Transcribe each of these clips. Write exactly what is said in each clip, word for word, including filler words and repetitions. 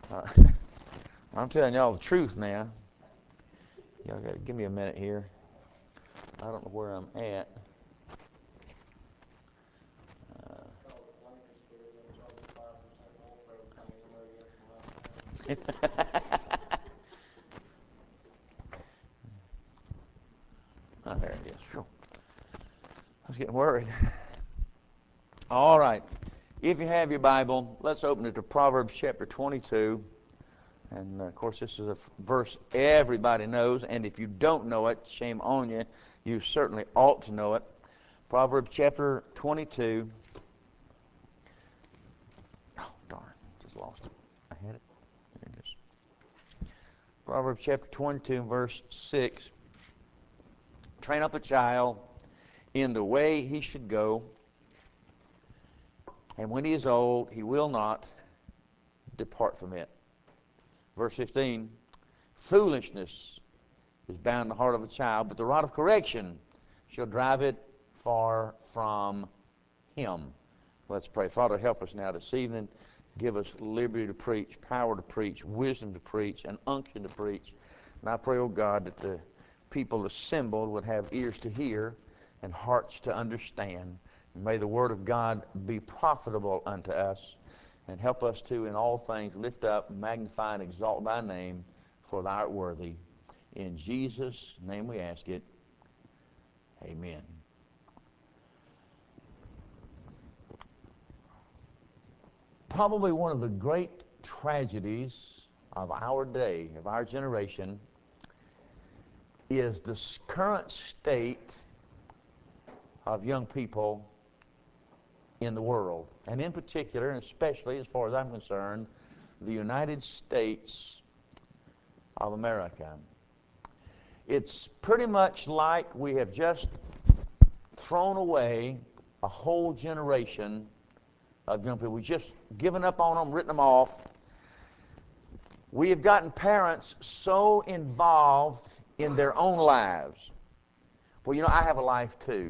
Uh, I'm telling y'all the truth now. Y'all got to give me a minute here. I don't know where I'm at. Oh, there it is. Whew. I was getting worried. All right. If you have your Bible, let's open it to Proverbs chapter twenty-two. And, uh, of course, this is a f- verse everybody knows. And if you don't know it, shame on you. You certainly ought to know it. Proverbs chapter twenty-two. Oh, darn. Just lost it. I had it. There it is. Proverbs chapter twenty-two, verse six. Train up a child in the way he should go, and when he is old, he will not depart from it. Verse fifteen, foolishness is bound in the heart of a child, but the rod of correction shall drive it far from him. Let's pray. Father, help us now this evening. Give us liberty to preach, power to preach, wisdom to preach, and unction to preach. And I pray, oh God, that the people assembled would have ears to hear and hearts to understand. May the word of God be profitable unto us, and help us to, in all things, lift up, magnify, and exalt thy name, for thou art worthy. In Jesus' name we ask it. Amen. Probably one of the great tragedies of our day, of our generation, is the current state of young people in the world, and in particular, and especially as far as I'm concerned, the United States of America. It's pretty much like we have just thrown away a whole generation of young people. We've just given up on them, written them off. We have gotten parents so involved in their own lives. Well, you know, I have a life too.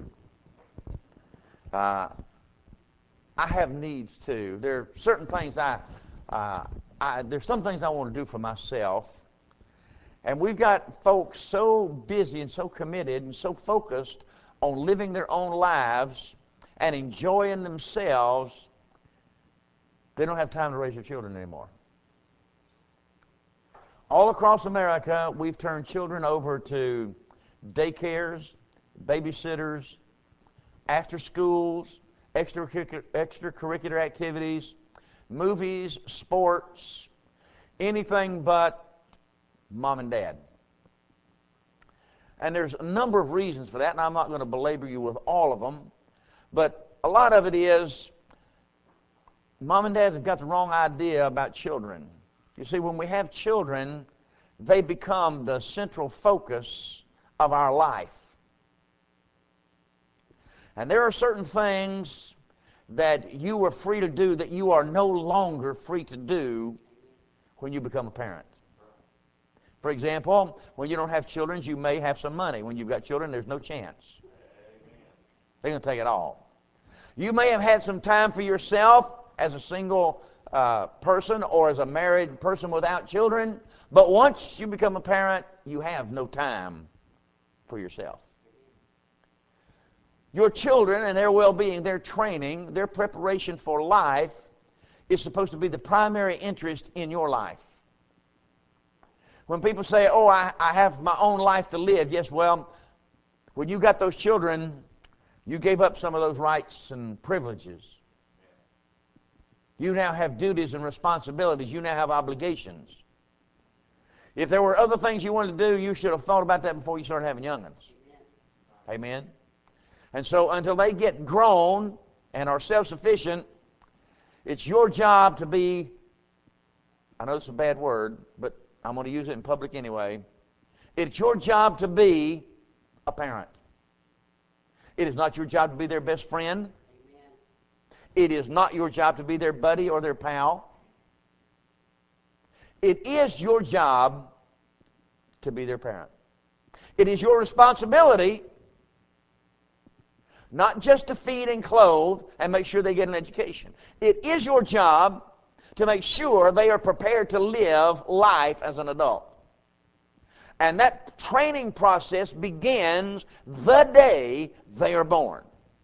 Uh, I have needs too. There are certain things I, uh, I, there's some things I want to do for myself. And we've got folks so busy and so committed and so focused on living their own lives and enjoying themselves, they don't have time to raise their children anymore. All across America, we've turned children over to daycares, babysitters, after schools, extracurricular, extracurricular activities, movies, sports, anything but mom and dad. And there's a number of reasons for that, and I'm not going to belabor you with all of them, but a lot of it is mom and dad have got the wrong idea about children. You see, when we have children, they become the central focus of our life. And there are certain things that you were free to do that you are no longer free to do when you become a parent. For example, when you don't have children, you may have some money. When you've got children, there's no chance. They're going to take it all. You may have had some time for yourself as a single uh, person or as a married person without children, but once you become a parent, you have no time for yourself. Your children and their well-being, their training, their preparation for life is supposed to be the primary interest in your life. When people say, oh, I, I have my own life to live, yes, well, when you got those children, you gave up some of those rights and privileges. You now have duties and responsibilities. You now have obligations. If there were other things you wanted to do, you should have thought about that before you started having young'uns. Amen? And so until they get grown and are self-sufficient, it's your job to be, I know this is a bad word, but I'm going to use it in public anyway. It's your job to be a parent. It is not your job to be their best friend. Amen. It is not your job to be their buddy or their pal. It is your job to be their parent. It is your responsibility not just to feed and clothe and make sure they get an education. It is your job to make sure they are prepared to live life as an adult. And that training process begins the day they are born.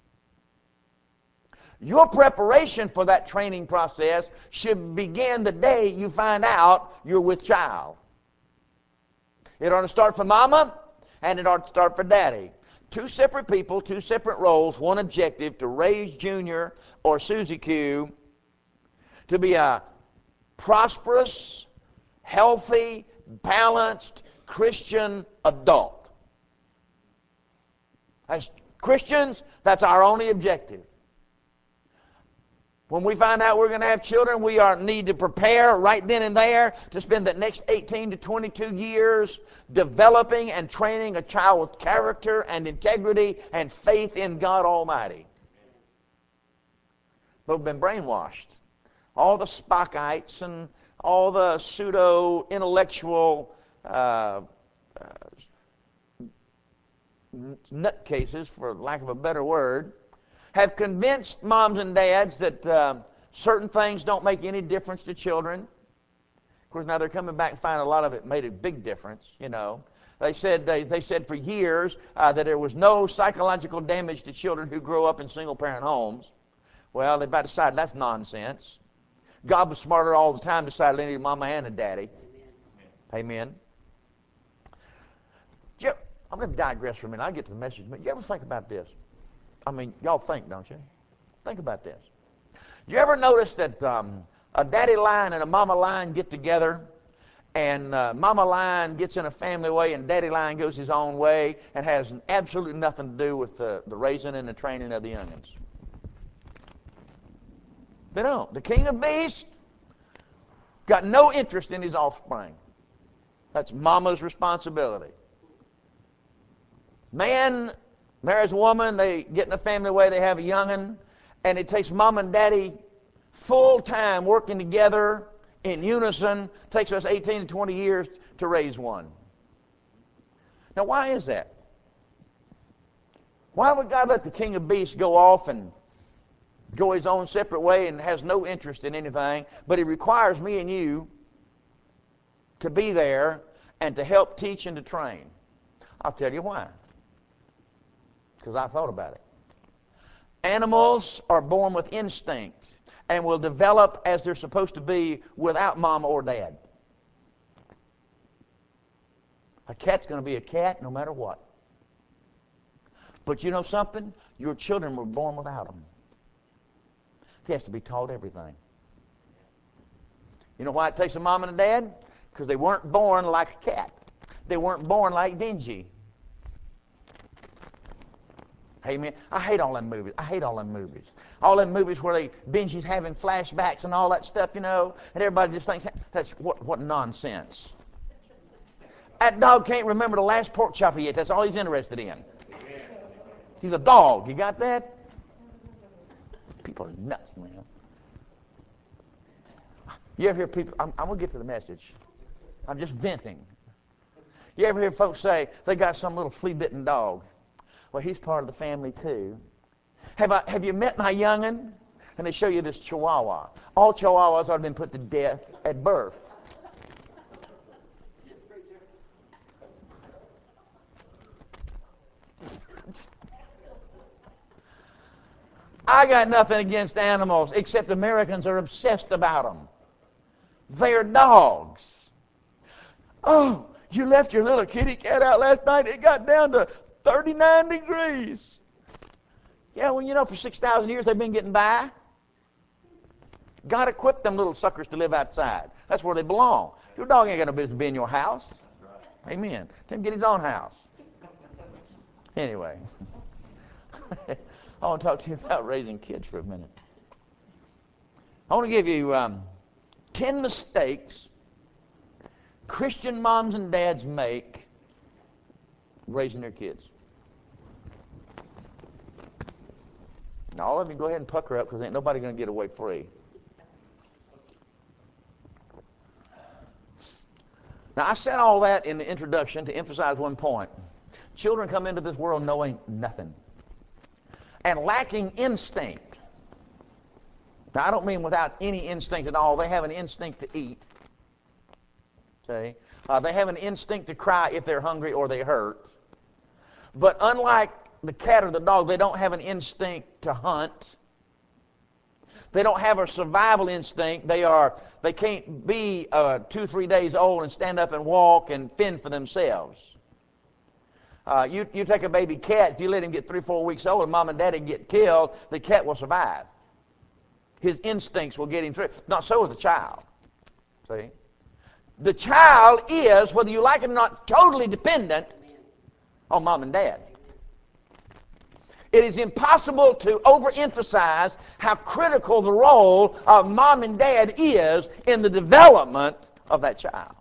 Your preparation for that training process should begin the day you find out you're with child. It ought to start for mama, and it ought to start for daddy. Two separate people, two separate roles, one objective: to raise Junior or Susie Q to be a prosperous, healthy, balanced Christian adult. As Christians, that's our only objective. When we find out we're going to have children, we are need to prepare right then and there to spend the next eighteen to twenty-two years developing and training a child with character and integrity and faith in God Almighty. But we've been brainwashed. All the Spockites and all the pseudo-intellectual uh, uh, nutcases, for lack of a better word, have convinced moms and dads that uh, certain things don't make any difference to children. Of course, now they're coming back and finding a lot of it made a big difference, you know. They said, they, they said for years uh, that there was no psychological damage to children who grow up in single-parent homes. Well, they about decided that's nonsense. God was smarter all the time, decided they needed a mama and a daddy. Amen. You, I'm going to digress for a minute. I'll get to the message. But you ever think about this? I mean, y'all think, don't you? Think about this. Do you ever notice that um, a daddy lion and a mama lion get together, and uh, mama lion gets in a family way and daddy lion goes his own way and has absolutely nothing to do with the, the raising and the training of the youngins? They don't. The king of beasts got no interest in his offspring. That's mama's responsibility. Man marries a woman, they get in a family way, they have a young'un, and it takes mom and daddy full time working together in unison. It takes us eighteen to twenty years to raise one. Now, why is that? Why would God let the king of beasts go off and go his own separate way and has no interest in anything, but he requires me and you to be there and to help teach and to train? I'll tell you why. Because I thought about it. Animals are born with instinct and will develop as they're supposed to be without mom or dad. A cat's going to be a cat no matter what. But you know something? Your children were born without them. They have to be taught everything. You know why it takes a mom and a dad? Because they weren't born like a cat. They weren't born like Benji. Amen. I hate all them movies. I hate all them movies. All them movies where they Benji's having flashbacks and all that stuff, you know, and everybody just thinks that's what what nonsense. That dog can't remember the last pork chop he ate. That's all he's interested in. He's a dog. You got that? People are nuts, man. You ever hear people? I'm, I'm gonna get to the message. I'm just venting. You ever hear folks say they got some little flea-bitten dog? Well, he's part of the family too. Have I, have you met my young'un? And they show you this Chihuahua. All Chihuahuas ought to have been put to death at birth. I got nothing against animals, except Americans are obsessed about them. They're dogs. Oh, you left your little kitty cat out last night. It got down to thirty-nine degrees. Yeah, well, you know, for six thousand years they've been getting by. God equipped them little suckers to live outside. That's where they belong. Your dog ain't got no business being in your house. Amen. Tell him to get his own house. Anyway, I want to talk to you about raising kids for a minute. I want to give you um, ten mistakes Christian moms and dads make raising their kids. Now, all of you go ahead and pucker up because ain't nobody going to get away free. Now, I said all that in the introduction to emphasize one point. Children come into this world knowing nothing and lacking instinct. Now, I don't mean without any instinct at all. They have an instinct to eat. Okay? Uh, they have an instinct to cry if they're hungry or they hurt. But unlike the cat or the dog, they don't have an instinct to hunt. They don't have a survival instinct. They are they can't be uh, two, three days old and stand up and walk and fend for themselves. Uh, you, you take a baby cat, if you let him get three, four weeks old and mom and daddy get killed, the cat will survive. His instincts will get him through. Not so with the child. See? The child is, whether you like it or not, totally dependent on mom and dad. It is impossible to overemphasize how critical the role of mom and dad is in the development of that child.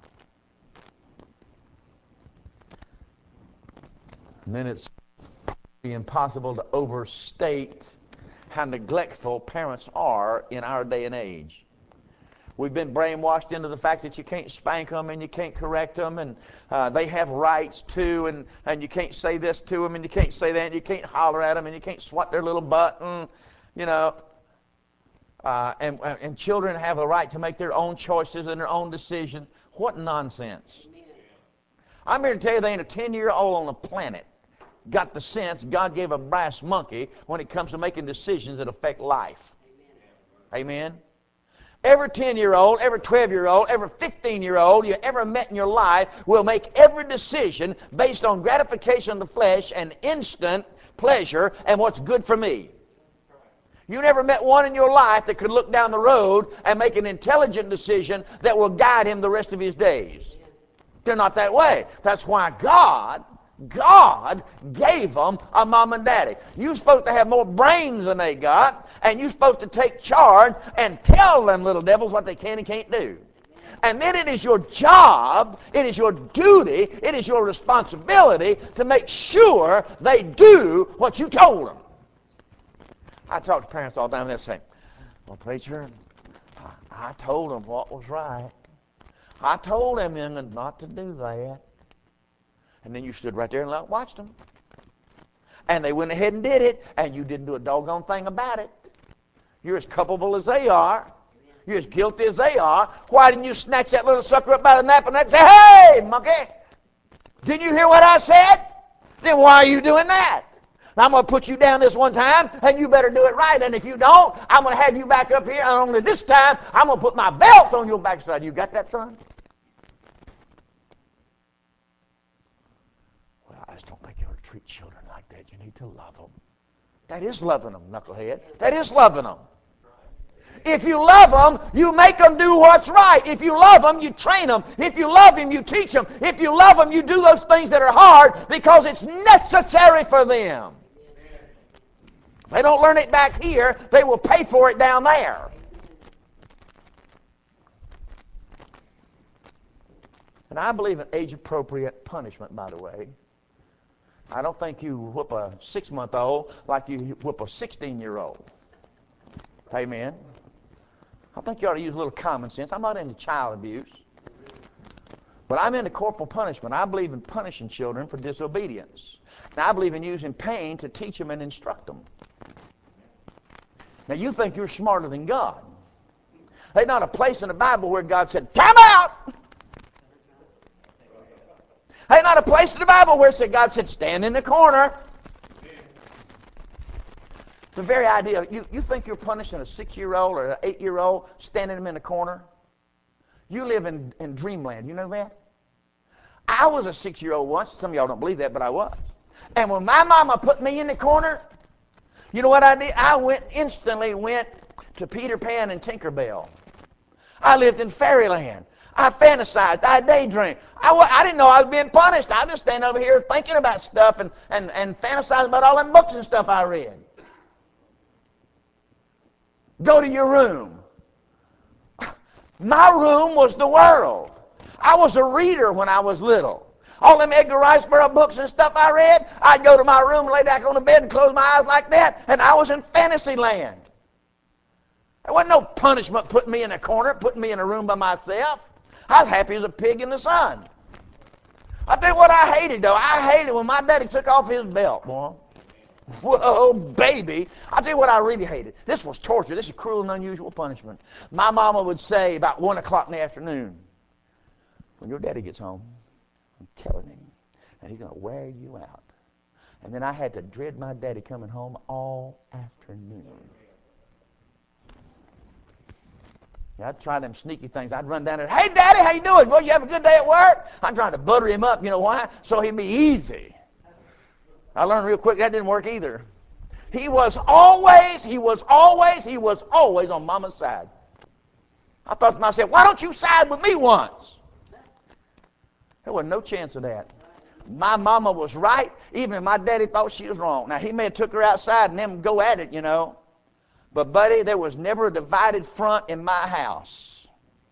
And then it's impossible to overstate how neglectful parents are in our day and age. We've been brainwashed into the fact that you can't spank them and you can't correct them, and uh, they have rights too, and, and you can't say this to them and you can't say that, and you can't holler at them and you can't swat their little butt, and, you know. Uh, and, and children have a right to make their own choices and their own decisions. What nonsense. I'm here to tell you there ain't a ten-year-old on the planet got the sense God gave a brass monkey when it comes to making decisions that affect life. Amen? Amen? Every ten-year-old, every twelve-year-old, every fifteen-year-old you ever met in your life will make every decision based on gratification of the flesh and instant pleasure and what's good for me. You never met one in your life that could look down the road and make an intelligent decision that will guide him the rest of his days. They're not that way. That's why God, God gave them a mom and daddy. You're supposed to have more brains than they got, and you're supposed to take charge and tell them little devils what they can and can't do. And then it is your job, it is your duty, it is your responsibility to make sure they do what you told them. I talk to parents all the time and they say, well, preacher, I, I told them what was right. I told them young'uns not to do that. And then you stood right there and watched them. And they went ahead and did it, and you didn't do a doggone thing about it. You're as culpable as they are. You're as guilty as they are. Why didn't you snatch that little sucker up by the nape and neck and say, hey, monkey, didn't you hear what I said? Then why are you doing that? Now, I'm going to put you down this one time, and you better do it right. And if you don't, I'm going to have you back up here, and only this time, I'm going to put my belt on your backside. You got that, son? Well, I just don't think you ought to treat children like that. You need to love them. That is loving them, knucklehead. That is loving them. If you love them, you make them do what's right. If you love them, you train them. If you love them, you teach them. If you love them, you do those things that are hard because it's necessary for them. If they don't learn it back here, they will pay for it down there. And I believe in age-appropriate punishment, by the way. I don't think you whoop a six-month-old like you whoop a sixteen-year-old. Amen. I think you ought to use a little common sense. I'm not into child abuse. But I'm into corporal punishment. I believe in punishing children for disobedience. Now, I believe in using pain to teach them and instruct them. Now, you think you're smarter than God. There's not a place in the Bible where God said, time out! There's not a place in the Bible where God said, stand in the corner. The very idea, you, you think you're punishing a six-year-old or an eight-year-old, standing them in the corner? You live in, in dreamland. You know that? I was a six-year-old once. Some of y'all don't believe that, but I was. And when my mama put me in the corner, you know what I did? I went instantly went to Peter Pan and Tinkerbell. I lived in fairyland. I fantasized. I daydreamed. I, I didn't know I was being punished. I just stand over here thinking about stuff and, and, and fantasizing about all them books and stuff I read. Go to your room. My room was the world. I was a reader when I was little. All them Edgar Rice Burroughs books and stuff I read, I'd go to my room and lay back on the bed and close my eyes like that, and I was in fantasy land. There wasn't no punishment putting me in a corner, putting me in a room by myself. I was happy as a pig in the sun. I'll tell you what I hated, though. I hated when my daddy took off his belt, boy. Whoa, baby. I'll tell you what I really hated. This was torture. This is cruel and unusual punishment. My mama would say about one o'clock in the afternoon, when your daddy gets home, I'm telling him, and he's going to wear you out. And then I had to dread my daddy coming home all afternoon. Yeah, I'd try them sneaky things. I'd run down there, hey, Daddy, how you doing? Well, you have a good day at work? I'm trying to butter him up, you know why? So he'd be easy. I learned real quick that didn't work either. He was always, he was always, he was always on Mama's side. I thought to myself, why don't you side with me once? There was no chance of that. My mama was right, even if my daddy thought she was wrong. Now, he may have took her outside and them go at it, you know. But, buddy, there was never a divided front in my house.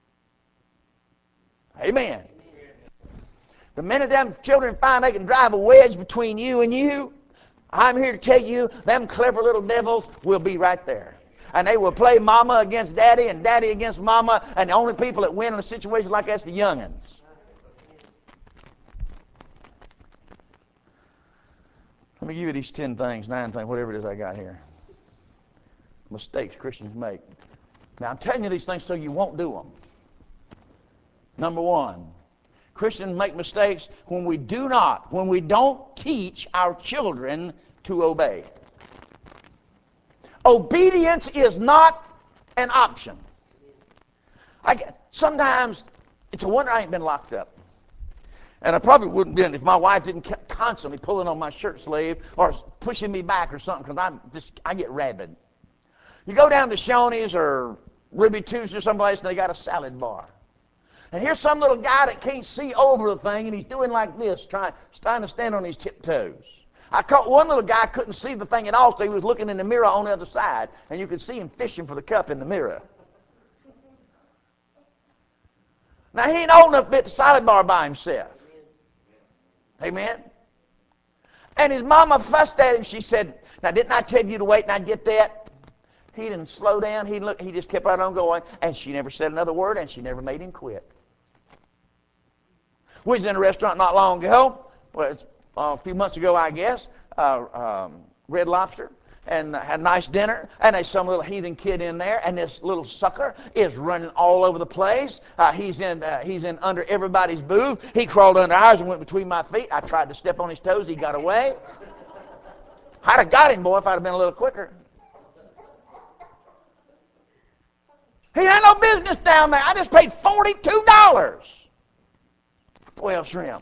Amen. The minute them children find they can drive a wedge between you and you, I'm here to tell you, them clever little devils will be right there. And they will play mama against daddy and daddy against mama, and the only people that win in a situation like that's the young'uns. Let me give you these ten things, nine things, whatever it is I got here. Mistakes Christians make. Now, I'm telling you these things so you won't do them. Number one, Christians make mistakes when we do not, when we don't teach our children to obey. Obedience is not an option. I get, sometimes it's a wonder I ain't been locked up. And I probably wouldn't been if my wife didn't keep constantly pulling on my shirt sleeve or pushing me back or something, because I'm just I get rabid. You go down to Shoney's or Ruby Tuesday or someplace and they got a salad bar. And here's some little guy that can't see over the thing, and he's doing like this, trying, trying to stand on his tiptoes. I caught one little guy couldn't see the thing at all, so he was looking in the mirror on the other side, and you could see him fishing for the cup in the mirror. Now, he ain't old enough to be at the salad bar by himself. Amen? And his mama fussed at him. She said, now, didn't I tell you to wait and I'd get that? He didn't slow down. He looked, he just kept right on going, and she never said another word, and she never made him quit. We was in a restaurant not long ago, well, it's uh, a few months ago, I guess, uh, um, Red Lobster, and uh, had a nice dinner, and there's some little heathen kid in there, and this little sucker is running all over the place. Uh, he's in uh, he's in under everybody's booth. He crawled under ours and went between my feet. I tried to step on his toes. He got away. I'd have got him, boy, if I'd have been a little quicker. He had no business down there. I just paid forty-two dollars for twelve shrimp.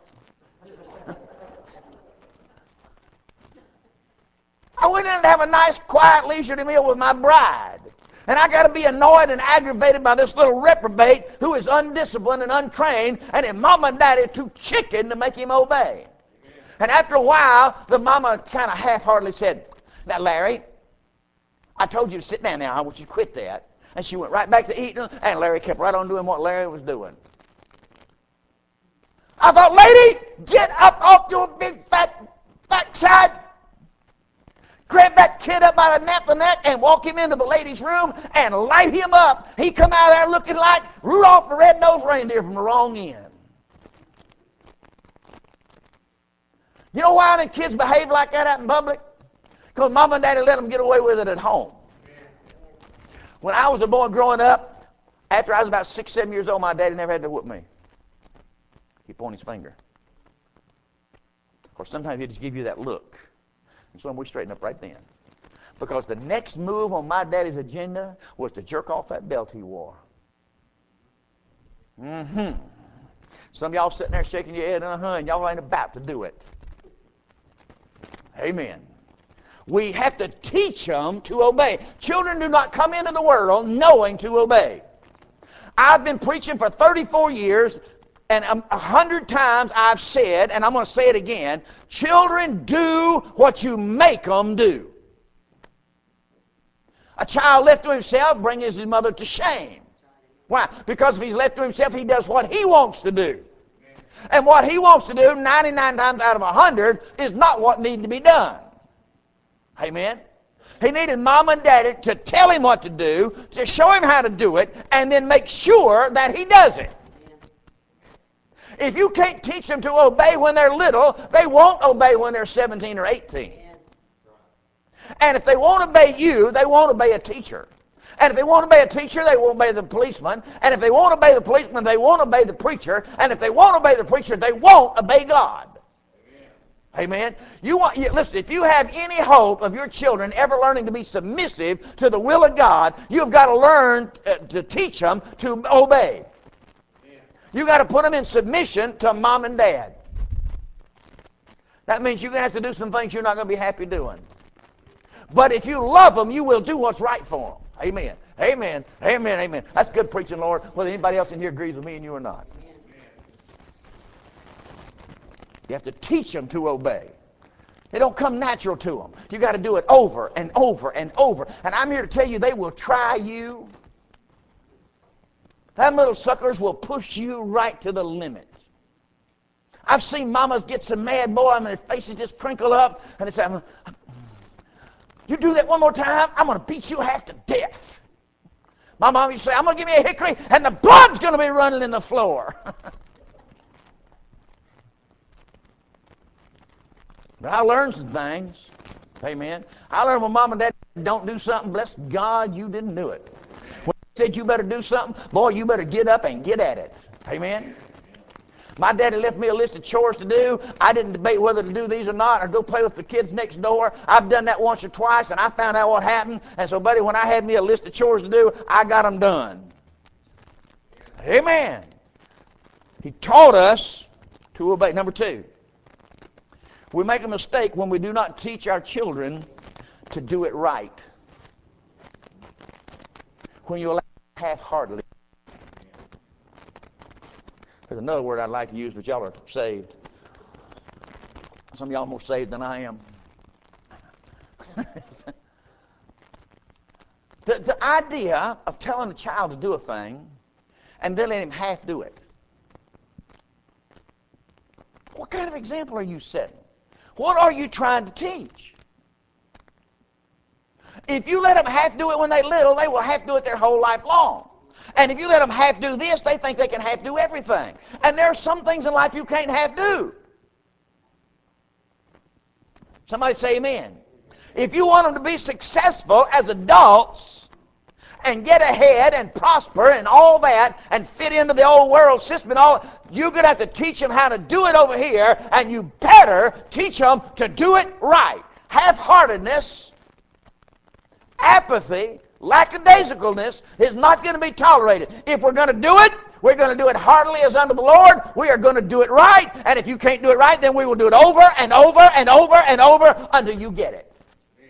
I went in to have a nice, quiet, leisurely meal with my bride. And I got to be annoyed and aggravated by this little reprobate who is undisciplined and untrained, and his mama and daddy are too chicken to make him obey. And after a while, the mama kind of half-heartedly said, now, Larry, I told you to sit down now. I want you to quit that. And she went right back to eating, and Larry kept right on doing what Larry was doing. I thought, lady, get up off your big fat backside. Grab that kid up by the nape of the neck and walk him into the ladies' room and light him up. He come out of there looking like Rudolph the Red-Nosed Reindeer from the wrong end. You know why the kids behave like that out in public? Because mom and daddy let them get away with it at home. When I was a boy growing up, after I was about six, seven years old, my daddy never had to whoop me. He'd point his finger. Or sometimes he'd just give you that look. And so we straightened up right then. Because the next move on my daddy's agenda was to jerk off that belt he wore. Mm-hmm. Some of y'all sitting there shaking your head, uh-huh, and y'all ain't about to do it. Amen. We have to teach them to obey. Children do not come into the world knowing to obey. I've been preaching for thirty-four years, and a hundred times I've said, and I'm going to say it again, children do what you make them do. A child left to himself brings his mother to shame. Why? Because if he's left to himself, he does what he wants to do. And what he wants to do, ninety-nine times out of a hundred, is not what needs to be done. Amen? He needed mom and daddy to tell him what to do, to show him how to do it, and then make sure that he does it. If you can't teach them to obey when they're little, they won't obey when they're seventeen or eighteen. And if they won't obey you, they won't obey a teacher. And if they won't obey a teacher, they won't obey the policeman. And if they won't obey the policeman, they won't obey the preacher. And if they won't obey the preacher, they won't obey God. Amen. You want you, listen, if you have any hope of your children ever learning to be submissive to the will of God, you've got to learn uh, to teach them to obey. You've got to put them in submission to mom and dad. That means you're going to have to do some things you're not going to be happy doing. But if you love them, you will do what's right for them. Amen. Amen. Amen. Amen. That's good preaching, Lord, whether anybody else in here agrees with me and you or not. You have to teach them to obey. It don't come natural to them. You got to do it over and over and over. And I'm here to tell you, they will try you. Them little suckers will push you right to the limit. I've seen mamas get so mad, boy, and their faces just crinkle up, and they say, you do that one more time, I'm going to beat you half to death. My mom used to say, I'm going to give you a hickory, and the blood's going to be running in the floor. But I learned some things. Amen. I learned when mom and dad don't do something, bless God, you didn't do it. When they said you better do something, boy, you better get up and get at it. Amen. My daddy left me a list of chores to do. I didn't debate whether to do these or not or go play with the kids next door. I've done that once or twice, and I found out what happened. And so, buddy, when I had me a list of chores to do, I got them done. Amen. He taught us to obey. Number two, we make a mistake when we do not teach our children to do it right. When you allow half-heartedly. There's another word I'd like to use, but y'all are saved. Some of y'all are more saved than I am. the, the idea of telling a child to do a thing and then letting him half do it. What kind of example are you setting? What are you trying to teach? If you let them half do it when they're little, they will half do it their whole life long. And if you let them half do this, they think they can half do everything. And there are some things in life you can't half do. Somebody say amen. If you want them to be successful as adults and get ahead and prosper and all that and fit into the old world system and all, you're going to have to teach them how to do it over here, and you better teach them to do it right. Half-heartedness, apathy, lackadaisicalness is not going to be tolerated. If we're going to do it, we're going to do it heartily as unto the Lord. We are going to do it right. And if you can't do it right, then we will do it over and over and over and over until you get it.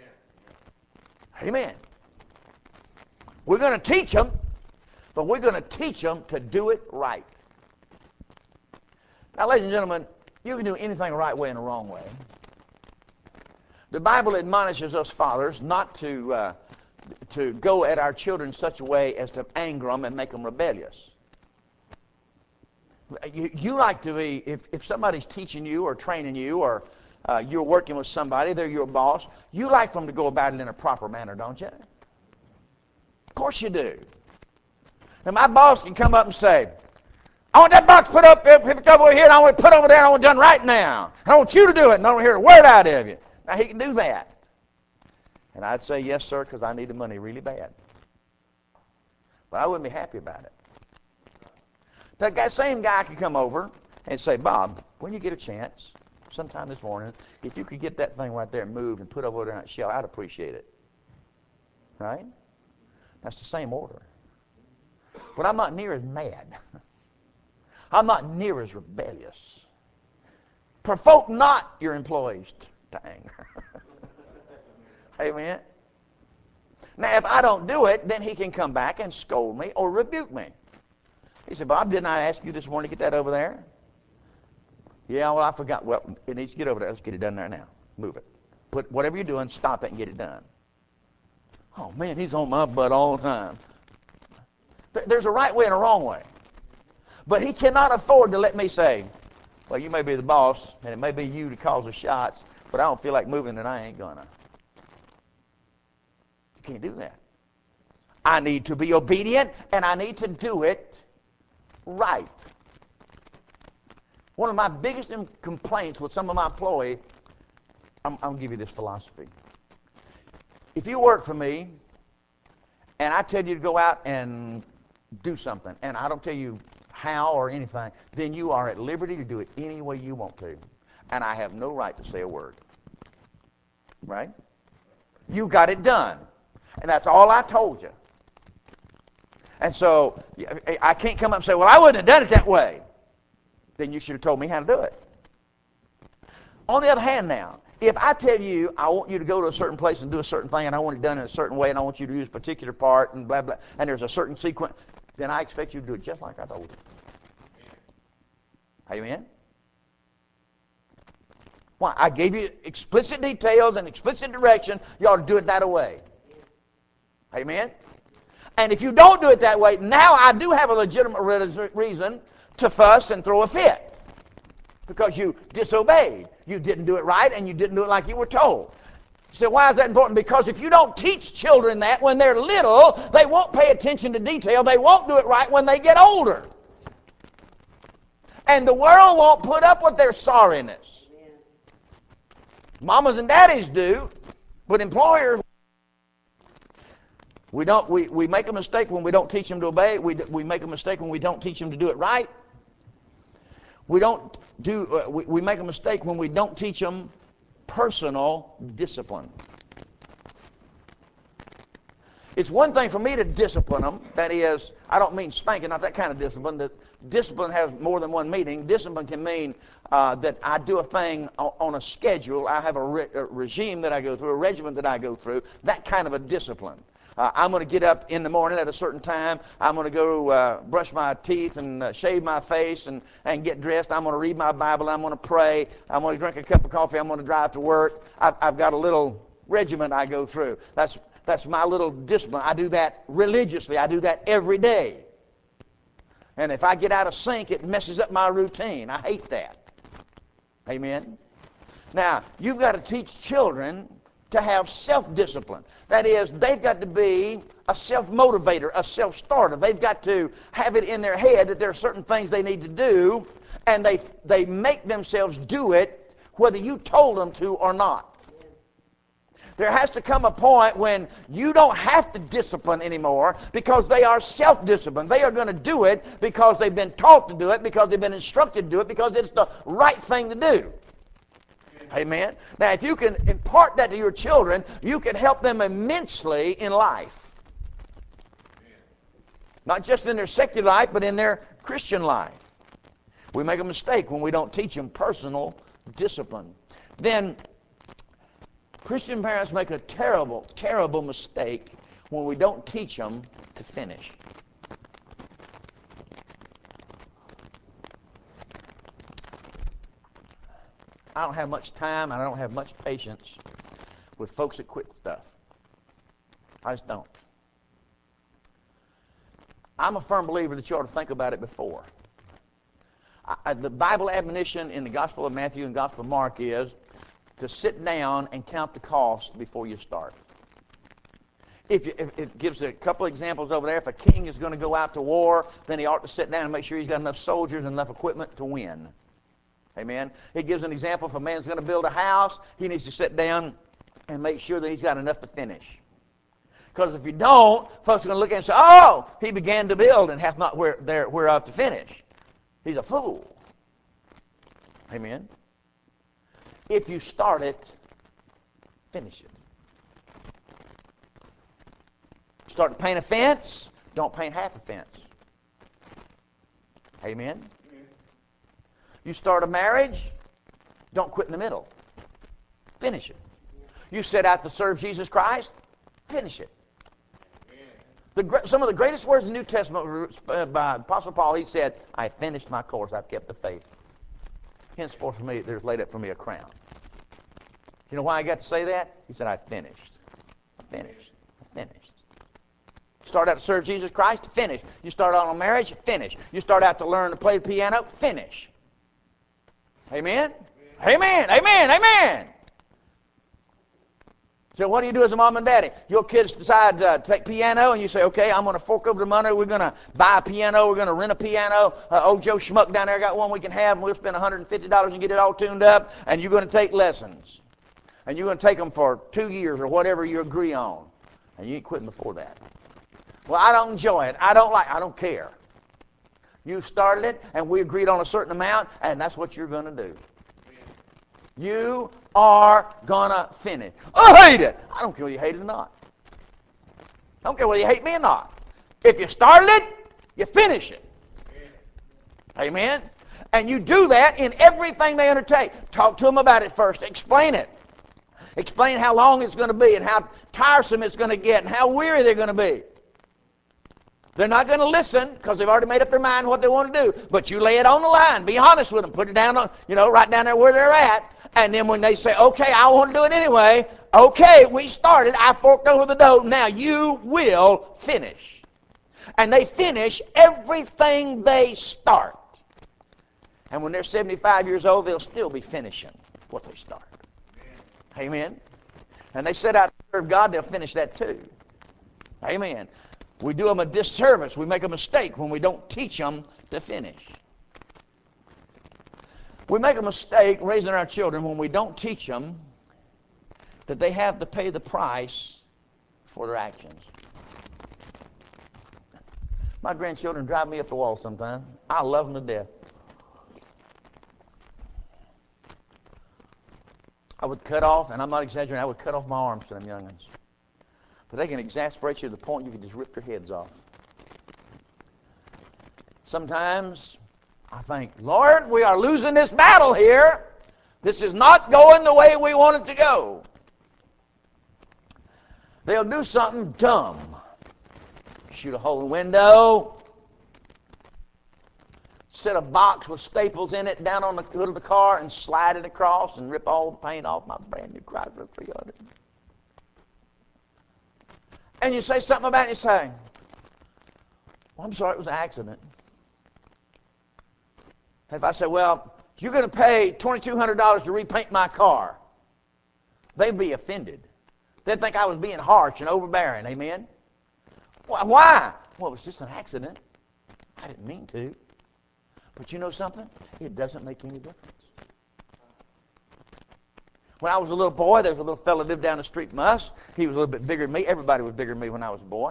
Amen. We're going to teach them, but we're going to teach them to do it right. Now, ladies and gentlemen, you can do anything the right way and the wrong way. The Bible admonishes us fathers not to uh, to go at our children in such a way as to anger them and make them rebellious. You, you like to be, if, if somebody's teaching you or training you or uh, you're working with somebody, they're your boss, you like for them to go about it in a proper manner, don't you? Of course you do. Now my boss can come up and say, I want that box put up there, pick it up over here, and I want it put over there, and I want it done right now. I want you to do it, and I don't hear a word out of you. Now he can do that. And I'd say, yes, sir, because I need the money really bad. But I wouldn't be happy about it. That guy, same guy could come over and say, Bob, when you get a chance, sometime this morning, if you could get that thing right there and moved and put over there on that shelf, I'd appreciate it. Right? That's the same order. But I'm not near as mad. I'm not near as rebellious. Provoke not your employees to anger. Amen. Now, if I don't do it, then he can come back and scold me or rebuke me. He said, Bob, didn't I ask you this morning to get that over there? Yeah, well, I forgot. Well, it needs to get over there. Let's get it done there now. Move it. Put whatever you're doing, stop it and get it done. Oh, man, he's on my butt all the time. There's a right way and a wrong way. But he cannot afford to let me say, well, you may be the boss, and it may be you that calls the shots, but I don't feel like moving, and I ain't gonna. You can't do that. I need to be obedient, and I need to do it right. One of my biggest complaints with some of my employees, I'm, I'm going to give you this philosophy. If you work for me and I tell you to go out and do something, and I don't tell you how or anything, then you are at liberty to do it any way you want to. And I have no right to say a word. Right? You got it done. And that's all I told you. And so I can't come up and say, well, I wouldn't have done it that way. Then you should have told me how to do it. On the other hand now, if I tell you I want you to go to a certain place and do a certain thing, and I want it done in a certain way, and I want you to use a particular part, and blah, blah, and there's a certain sequence, then I expect you to do it just like I told you. Amen? Why? I gave you explicit details and explicit direction. You ought to do it that way. Amen? And if you don't do it that way, now I do have a legitimate reason to fuss and throw a fit. Because you disobeyed. You didn't do it right, and you didn't do it like you were told. So why is that important? Because if you don't teach children that when they're little, they won't pay attention to detail. They won't do it right when they get older. And the world won't put up with their sorriness. Mamas and daddies do, but employers, we don't. We, we make a mistake when we don't teach them to obey. We, we make a mistake when we don't teach them to do it right. We don't do. Uh, we, we make a mistake when we don't teach them personal discipline. It's one thing for me to discipline them. That is, I don't mean spanking, not that kind of discipline. That discipline has more than one meaning. Discipline can mean uh, that I do a thing on, on a schedule. I have a, re- a regime that I go through, a regimen that I go through. That kind of a discipline. Uh, I'm going to get up in the morning at a certain time. I'm going to go uh, brush my teeth and uh, shave my face and, and get dressed. I'm going to read my Bible. I'm going to pray. I'm going to drink a cup of coffee. I'm going to drive to work. I've, I've got a little regimen I go through. That's That's my little discipline. I do that religiously. I do that every day. And if I get out of sync, it messes up my routine. I hate that. Amen? Now, you've got to teach children to have self-discipline. That is, they've got to be a self-motivator, a self-starter. They've got to have it in their head that there are certain things they need to do, and they, they make themselves do it whether you told them to or not. There has to come a point when you don't have to discipline anymore because they are self-disciplined. They are going to do it because they've been taught to do it, because they've been instructed to do it, because it's the right thing to do. Amen? Now, if you can impart that to your children, you can help them immensely in life. Not just in their secular life, but in their Christian life. We make a mistake when we don't teach them personal discipline. Then, Christian parents make a terrible, terrible mistake when we don't teach them to finish. I don't have much time and I don't have much patience with folks that quit stuff. I just don't. I'm a firm believer that you ought to think about it before. I, the Bible admonition in the Gospel of Matthew and Gospel of Mark is to sit down and count the cost before you start. If, you, if it gives a couple examples over there, if a king is going to go out to war, then he ought to sit down and make sure he's got enough soldiers and enough equipment to win. Amen. It gives an example if a man's going to build a house, he needs to sit down and make sure that he's got enough to finish. Because if you don't, folks are going to look at it and say, oh, he began to build and hath not where, there, whereof to finish. He's a fool. Amen. If you start it, finish it. Start to paint a fence, don't paint half a fence. Amen? You start a marriage, don't quit in the middle. Finish it. You set out to serve Jesus Christ, finish it. The, some of the greatest words in the New Testament were by Apostle Paul. He said, I finished my course, I've kept the faith. Henceforth for me, there's laid up for me a crown. You know why I got to say that? He said, I finished. I finished. I finished. Start out to serve Jesus Christ? Finish. You start out on marriage? Finish. You start out to learn to play the piano? Finish. Amen? Amen. Amen. Amen. So what do you do as a mom and daddy? Your kids decide to take piano, and you say, okay, I'm going to fork over the money. We're going to buy a piano. We're going to rent a piano. Uh, old Joe Schmuck down there got one we can have, and we'll spend one hundred fifty dollars and get it all tuned up, and you're going to take lessons. And you're going to take them for two years or whatever you agree on. And you ain't quitting before that. Well, I don't enjoy it. I don't like I don't care. You started it, and we agreed on a certain amount, and that's what you're going to do. You are going to finish. I hate it. I don't care whether you hate it or not. I don't care whether you hate me or not. If you started it, you finish it. Amen? And you do that in everything they undertake. Talk to them about it first. Explain it. Explain how long it's going to be and how tiresome it's going to get and how weary they're going to be. They're not going to listen because they've already made up their mind what they want to do. But you lay it on the line. Be honest with them. Put it down on, you know, right down there where they're at. And then when they say, okay, I want to do it anyway. Okay, we started. I forked over the dough. Now you will finish. And they finish everything they start. And when they're seventy-five years old, they'll still be finishing what they start. Amen. And they set out to serve God, they'll finish that too. Amen. We do them a disservice. We make a mistake when we don't teach them to finish. We make a mistake raising our children when we don't teach them that they have to pay the price for their actions. My grandchildren drive me up the wall sometimes. I love them to death. I would cut off, and I'm not exaggerating, I would cut off my arms to them youngins. But they can exasperate you to the point you can just rip their heads off. Sometimes I think, Lord, we are losing this battle here. This is not going the way we want it to go. They'll do something dumb. Shoot a hole in the window. Set a box with staples in it down on the hood of the car and slide it across and rip all the paint off my brand new Chrysler three hundred. And you say something about it and you say, well, I'm sorry, it was an accident. If I say, well, you're going to pay twenty-two hundred dollars to repaint my car, they'd be offended. They'd think I was being harsh and overbearing. Amen? Why? Well, it was just an accident. I didn't mean to. But you know something? It doesn't make any difference. When I was a little boy, there was a little fellow lived down the street from us. He was a little bit bigger than me. Everybody was bigger than me when I was a boy.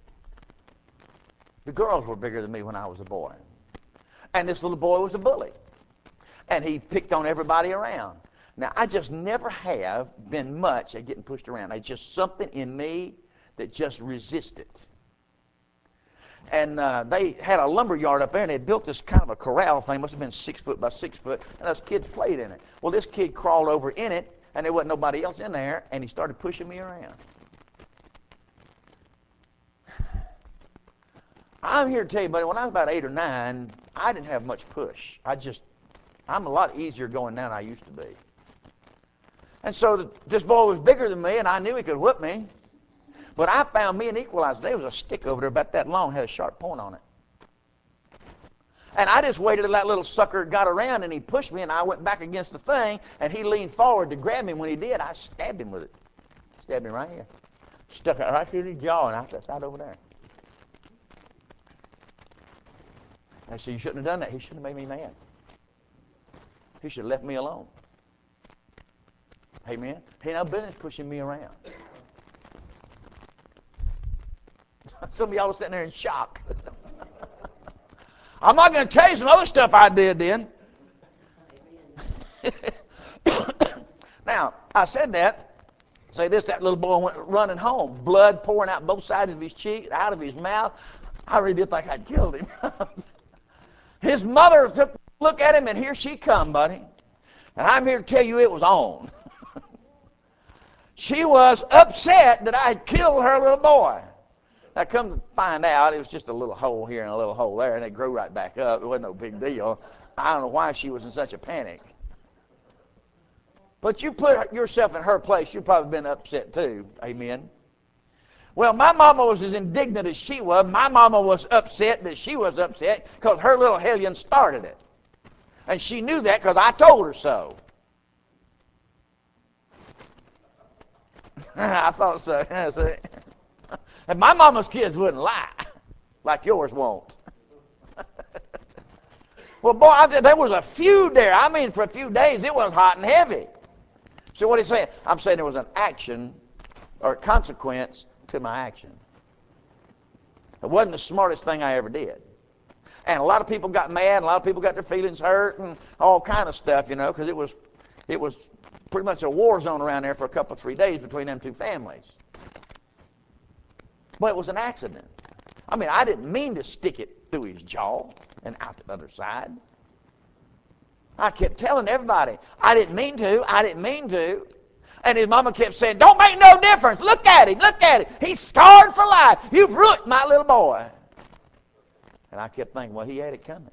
The girls were bigger than me when I was a boy. And this little boy was a bully. And he picked on everybody around. Now, I just never have been much at getting pushed around. It's just something in me that just resisted. And uh, they had a lumber yard up there, and they built this kind of a corral thing. Must have been six foot by six foot, and us kids played in it. Well, this kid crawled over in it, and there wasn't nobody else in there, and he started pushing me around. I'm here to tell you, buddy, when I was about eight or nine, I didn't have much push. I just, I'm a lot easier going now than I used to be. And so the, this boy was bigger than me, and I knew he could whip me. But I found me an equalizer. There was a stick over there about that long, had a sharp point on it. And I just waited till that little sucker got around, and he pushed me, and I went back against the thing, and he leaned forward to grab me. When he did, I stabbed him with it. Stabbed him right here. Stuck it right through his jaw, and I said, right over there. I said, you shouldn't have done that. He shouldn't have made me mad. He should have left me alone. Amen? He had no business pushing me around. Some of y'all are sitting there in shock. I'm not going to tell you some other stuff I did then. Now, I said that. Say this, that little boy went running home. Blood pouring out both sides of his cheek, out of his mouth. I really did think I'd killed him. His mother took a look at him, and here she come, buddy. And I'm here to tell you it was on. She was upset that I had killed her little boy. I come to find out it was just a little hole here and a little hole there, and it grew right back up. It wasn't no big deal. I don't know why she was in such a panic. But you put yourself in her place, you've probably been upset too. Amen. Well, my mama was as indignant as she was. My mama was upset that she was upset because her little hellion started it. And she knew that because I told her so. I thought so. And my mama's kids wouldn't lie like yours won't. Well, boy, I, there was a feud there. I mean, for a few days, it was hot and heavy. So what he's saying, I'm saying there was an action or a consequence to my action. It wasn't the smartest thing I ever did. And a lot of people got mad, and a lot of people got their feelings hurt, and all kind of stuff, you know, because it was, it was pretty much a war zone around there for a couple, three days between them two families. But it was an accident. I mean, I didn't mean to stick it through his jaw and out the other side. I kept telling everybody, I didn't mean to, I didn't mean to. And his mama kept saying, don't make no difference. Look at him, look at him. He's scarred for life. You've ruined my little boy. And I kept thinking, well, he had it coming.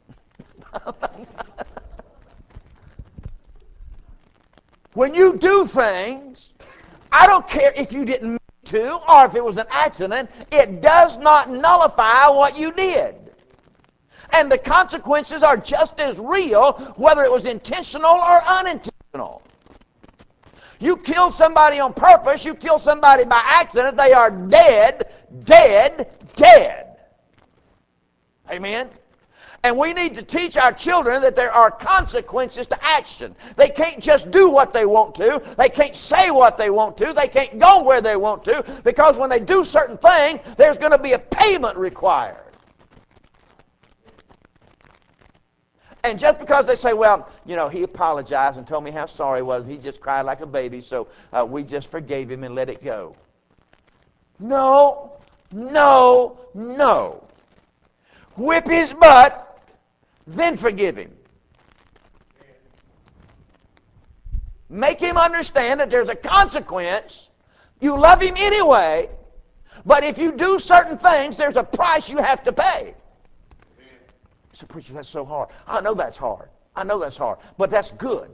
When you do things, I don't care if you didn't mean to or if it was an accident, it does not nullify what you did. And the consequences are just as real whether it was intentional or unintentional. You kill somebody on purpose, you kill somebody by accident, they are dead, dead, dead. Amen? And we need to teach our children that there are consequences to action. They can't just do what they want to. They can't say what they want to. They can't go where they want to, because when they do certain things, there's going to be a payment required. And just because they say, well, you know, he apologized and told me how sorry he was, and he just cried like a baby, so uh, we just forgave him and let it go. No, no, no. Whip his butt, then forgive him. Make him understand that there's a consequence. You love him anyway, but if you do certain things, there's a price you have to pay. So, preacher, that's so hard. I know that's hard. I know that's hard, but that's good.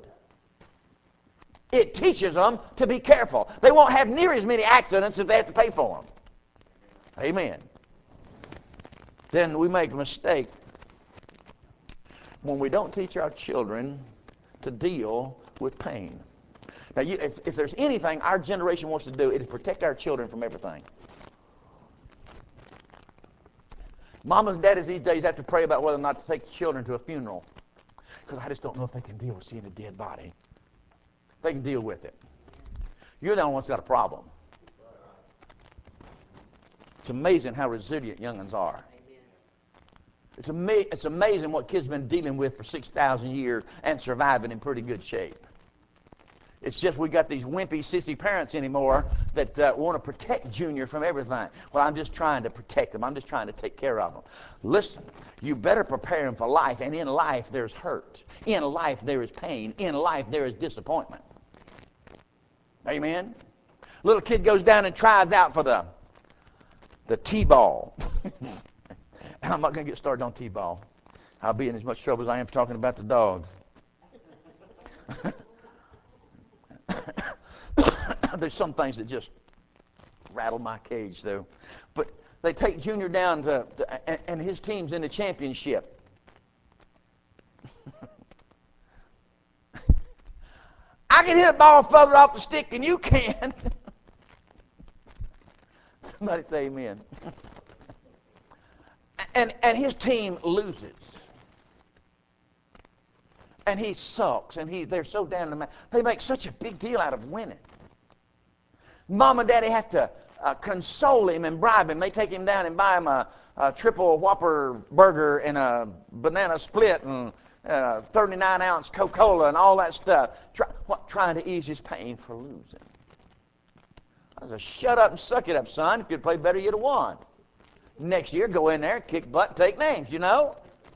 It teaches them to be careful. They won't have near as many accidents if they have to pay for them. Amen. Then we make a mistake when we don't teach our children to deal with pain. Now, you, if, if there's anything our generation wants to do, it is protect our children from everything. Mamas and daddies these days have to pray about whether or not to take children to a funeral, because I just don't know if they can deal with seeing a dead body. They can deal with it. You're the only one that's got a problem. It's amazing how resilient young'uns are. It's, ama- it's amazing what kids have been dealing with for six thousand years and surviving in pretty good shape. It's just we got these wimpy, sissy parents anymore that uh, want to protect Junior from everything. Well, I'm just trying to protect him. I'm just trying to take care of him. Listen, you better prepare him for life, and in life there's hurt. In life there is pain. In life there is disappointment. Amen? Little kid goes down and tries out for the, the T-ball. And I'm not going to get started on T-ball. I'll be in as much trouble as I am for talking about the dogs. There's some things that just rattle my cage, though. But they take Junior down to, to and, and his team's in the championship. I can hit a ball further off the stick than you can. Somebody say amen. and and his team loses. And he sulks, and he they're so down in the mouth. They make such a big deal out of winning. Mom and Daddy have to uh, console him and bribe him. They take him down and buy him a, a triple Whopper burger and a banana split and a thirty-nine ounce Coca-Cola and all that stuff. Try, what, trying to ease his pain for losing. I said, shut up and suck it up, son. If you'd played better, you'd have won. Next year, go in there, kick butt, take names, you know.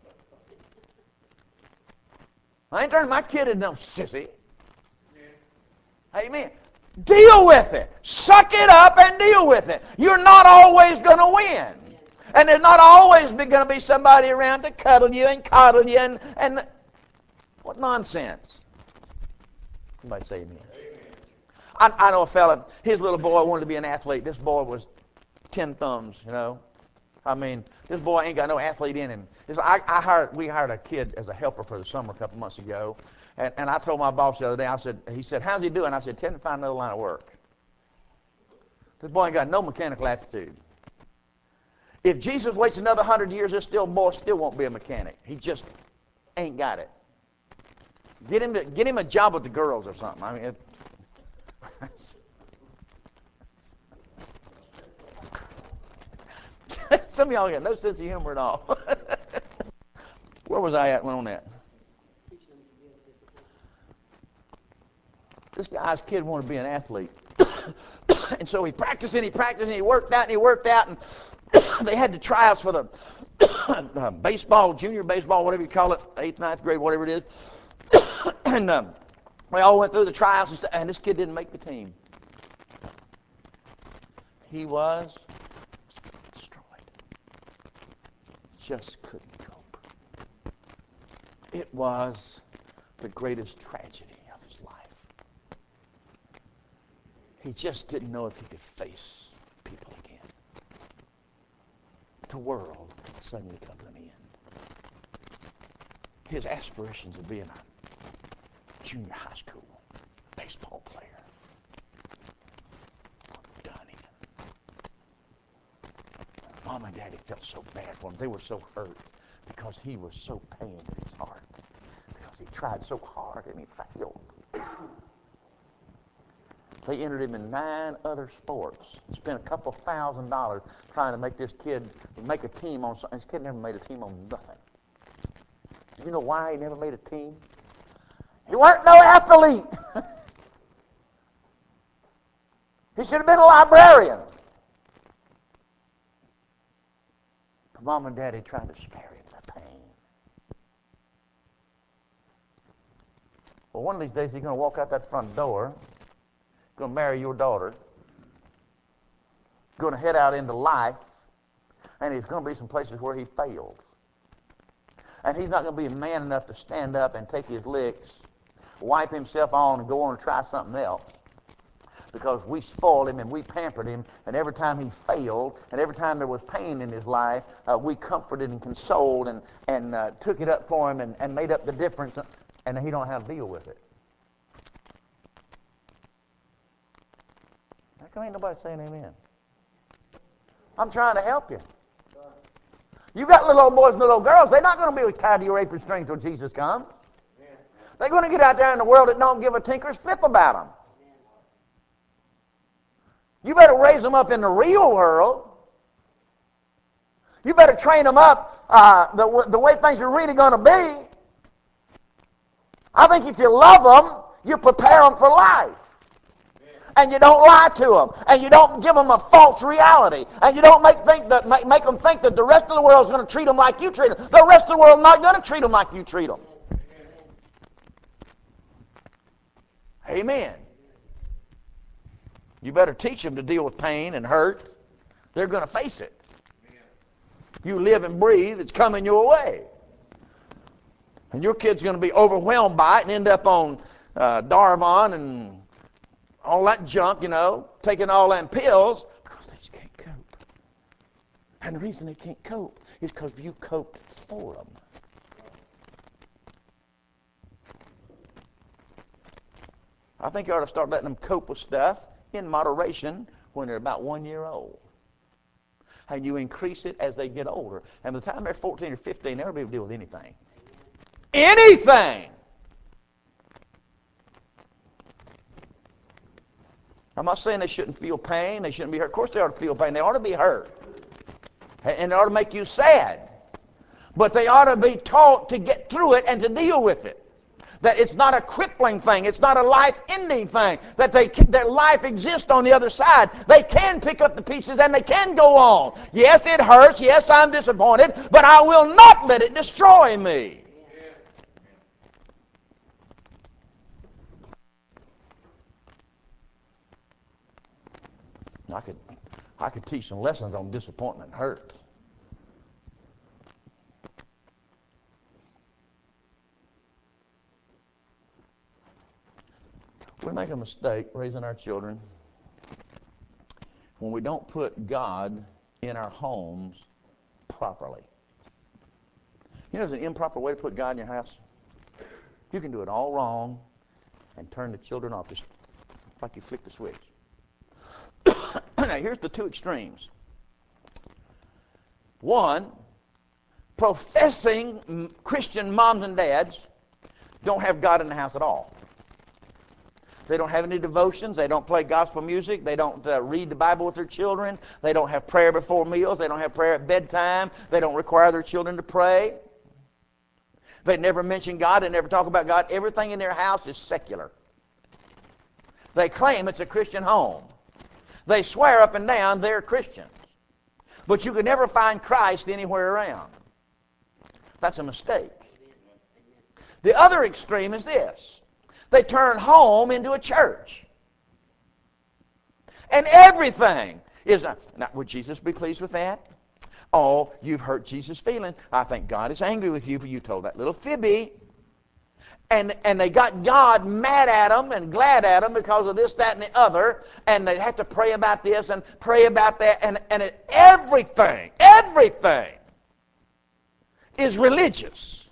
I ain't turning my kid into no sissy. Amen. Deal with it. Suck it up and deal with it. You're not always going to win. And there's not always going to be somebody around to cuddle you and coddle you. And, and what nonsense. Somebody say amen. I, I know a fella, his little boy wanted to be an athlete. This boy was ten thumbs, you know. I mean, this boy ain't got no athlete in him. I, I hired, we hired a kid as a helper for the summer a couple months ago. And, and I told my boss the other day, I said, he said, how's he doing? I said, tell him to find another line of work. This boy ain't got no mechanical aptitude. If Jesus waits another hundred years, this still boy still won't be a mechanic. He just ain't got it. Get him to get him a job with the girls or something. I mean, it, Some of y'all got no sense of humor at all. Where was I at when on that? This guy's kid wanted to be an athlete. And so he practiced and he practiced and he worked out and he worked out. And they had the tryouts for the uh, baseball, junior baseball, whatever you call it, eighth, ninth grade, whatever it is. And um, we all went through the tryouts and, st- and this kid didn't make the team. He was destroyed. Just couldn't cope. It was the greatest tragedy of his life. He just didn't know if he could face people again. The world had suddenly come to an end. His aspirations of being a junior high school baseball player were done in. Mom and Daddy felt so bad for him. They were so hurt because he was so pained in his heart. Because he tried so hard and he failed. They entered him in nine other sports. Spent a couple thousand dollars trying to make this kid make a team on something. This kid never made a team on nothing. Do you know why he never made a team? He weren't no athlete. He should have been a librarian. But Mom and Daddy tried to spare him the pain. Well, one of these days he's going to walk out that front door, going to marry your daughter, going to head out into life, and he's going to be some places where he fails. And he's not going to be a man enough to stand up and take his licks, wipe himself on, and go on and try something else. Because we spoiled him and we pampered him, and every time he failed, and every time there was pain in his life, uh, we comforted and consoled and, and uh, took it up for him and, and made up the difference, and he don't have to deal with it. How come ain't nobody saying amen? I'm trying to help you. You got little old boys and little old girls, they're not going to be tied to your apron strings till Jesus comes. They're going to get out there in the world that don't give a tinker's flip about them. You better raise them up in the real world. You better train them up uh, the, the way things are really going to be. I think if you love them, you prepare them for life. And you don't lie to them, and you don't give them a false reality, and you don't make think that make, make them think that the rest of the world is going to treat them like you treat them. The rest of the world is not going to treat them like you treat them. Amen. You better teach them to deal with pain and hurt. They're going to face it. You live and breathe, it's coming your way. And your kid's going to be overwhelmed by it and end up on uh, Darvon and all that junk, you know, taking all them pills because they just can't cope. And the reason they can't cope is because you coped for them. I think you ought to start letting them cope with stuff in moderation when they're about one year old. And you increase it as they get older. And by the time they're fourteen or fifteen, they'll be able to deal with anything. Anything! I'm not saying they shouldn't feel pain, they shouldn't be hurt. Of course they ought to feel pain. They ought to be hurt. And it ought to make you sad. But they ought to be taught to get through it and to deal with it. That it's not a crippling thing. It's not a life-ending thing. That they that life exists on the other side. They can pick up the pieces and they can go on. Yes, it hurts. Yes, I'm disappointed. But I will not let it destroy me. I could, I could teach some lessons on disappointment and hurt. We make a mistake raising our children when we don't put God in our homes properly. You know there's an improper way to put God in your house? You can do it all wrong and turn the children off just like you flick the switch. Now here's the two extremes. One, professing Christian moms and dads don't have God in the house at all. They don't have any devotions. They don't play gospel music. They don't uh, read the Bible with their children. They don't have prayer before meals. They don't have prayer at bedtime. They don't require their children to pray. They never mention God. They never talk about God. Everything in their house is secular. They claim it's a Christian home. They swear up and down they're Christians. But you can never find Christ anywhere around. That's a mistake. The other extreme is this. They turn home into a church. And everything is not. Now, would Jesus be pleased with that? Oh, you've hurt Jesus' feelings. I think God is angry with you for you told that little fibby. And, and they got God mad at them and glad at them because of this, that, and the other. And they have to pray about this and pray about that. And, and it, everything, everything is religious.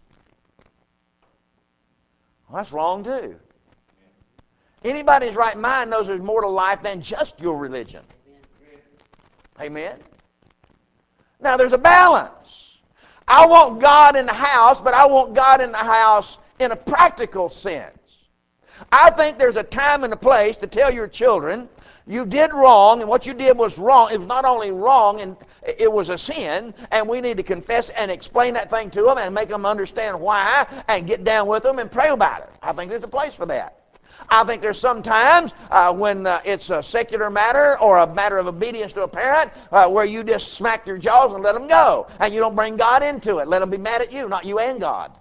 Well, that's wrong too. Anybody's right mind knows there's more to life than just your religion. Amen? Now there's a balance. I want God in the house, but I want God in the house in a practical sense. I think there's a time and a place to tell your children you did wrong, and what you did was wrong. It was not only wrong, and it was a sin, and we need to confess and explain that thing to them and make them understand why and get down with them and pray about it. I think there's a place for that. I think there's some times uh, when uh, it's a secular matter or a matter of obedience to a parent uh, where you just smack your jaws and let them go. And you don't bring God into it. Let them be mad at you, not you and God.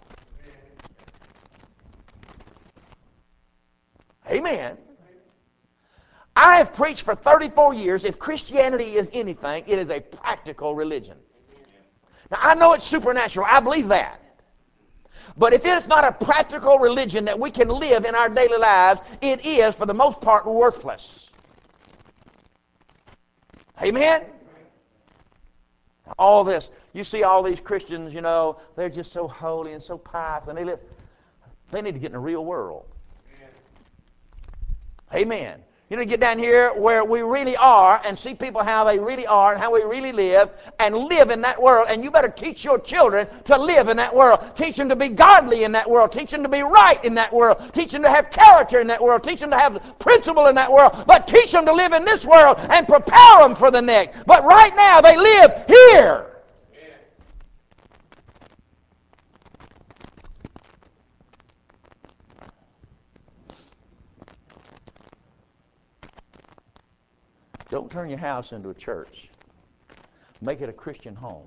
Amen. I have preached for thirty-four years. If Christianity is anything, it is a practical religion. Now, I know it's supernatural. I believe that. But if it's not a practical religion that we can live in our daily lives, it is, for the most part, worthless. Amen? All this, you see all these Christians, you know, they're just so holy and so pious, and they live, they need to get in the real world. Amen. You know, get down here where we really are and see people how they really are and how we really live and live in that world. And you better teach your children to live in that world. Teach them to be godly in that world. Teach them to be right in that world. Teach them to have character in that world. Teach them to have principle in that world. But teach them to live in this world and prepare them for the next. But right now they live here. Don't turn your house into a church. Make it a Christian home.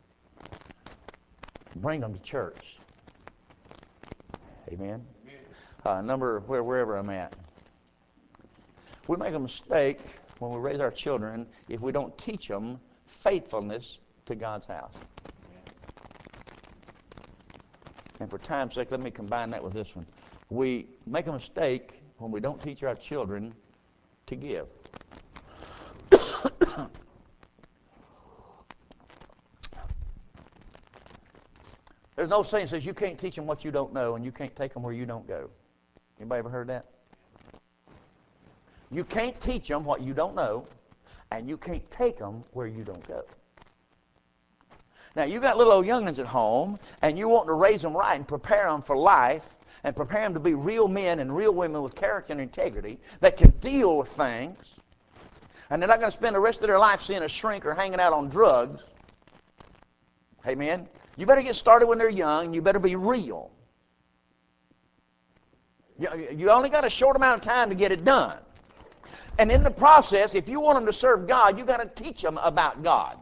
Bring them to church. Amen. Uh, number where wherever I'm at. We make a mistake when we raise our children if we don't teach them faithfulness to God's house. And for time's sake, let me combine that with this one. We make a mistake when we don't teach our children to give. There's no saying that says you can't teach them what you don't know and you can't take them where you don't go. Anybody ever heard that? You can't teach them what you don't know and you can't take them where you don't go. Now, you got little old young'uns at home and you want to raise them right and prepare them for life and prepare them to be real men and real women with character and integrity that can deal with things. And they're not going to spend the rest of their life seeing a shrink or hanging out on drugs. Amen? You better get started when they're young, and you better be real. You, you only got a short amount of time to get it done. And in the process, if you want them to serve God, you got to teach them about God.